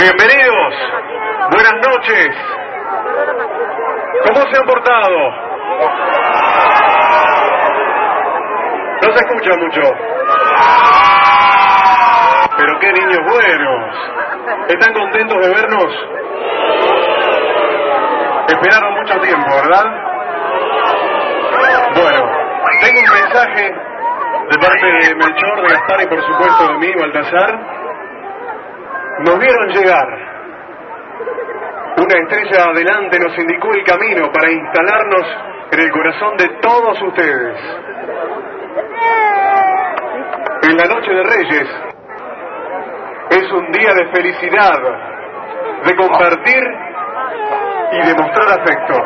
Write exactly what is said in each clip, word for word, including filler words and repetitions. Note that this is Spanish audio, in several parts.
Bienvenidos, buenas noches. ¿Cómo se han portado? No se escucha mucho. Pero qué niños buenos. ¿Están contentos de vernos? Esperaron mucho tiempo, ¿verdad? Bueno, tengo un mensaje de parte de Melchor, de Gaspar y por supuesto de mí, Baltasar. Nos vieron llegar. Una estrella adelante nos indicó el camino para instalarnos en el corazón de todos ustedes. En la noche de Reyes es un día de felicidad, de compartir y de mostrar afecto.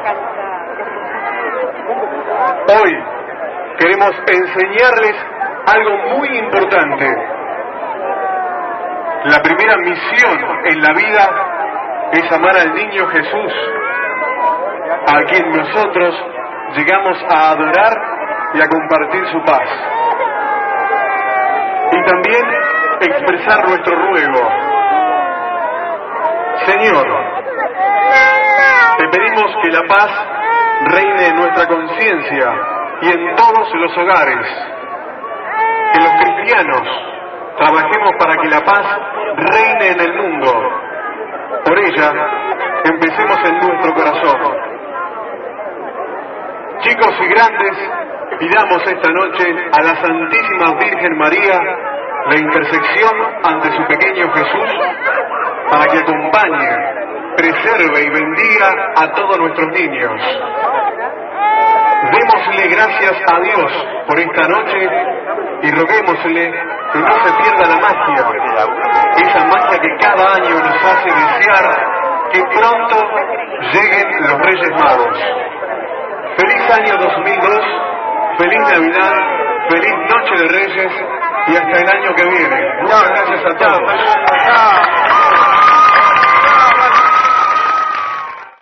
Hoy queremos enseñarles algo muy importante. La primera misión en la vida es amar al niño Jesús, a quien nosotros llegamos a adorar y a compartir su paz. Y también expresar nuestro ruego. Señor, te pedimos que la paz reine en nuestra conciencia y en todos los hogares. Que los cristianos trabajemos para que la paz reine en el mundo. Por ella, empecemos en nuestro corazón. Chicos y grandes, pidamos esta noche a la Santísima Virgen María la intersección ante su pequeño Jesús para que acompañe, preserve y bendiga a todos nuestros niños. Démosle gracias a Dios por esta noche y roguémosle que no se pierda la magia, esa magia que cada año nos hace desear que pronto lleguen los Reyes Magos. Feliz año dos mil dos, feliz Navidad, feliz Noche de Reyes y hasta el año que viene. Muchas gracias a todos.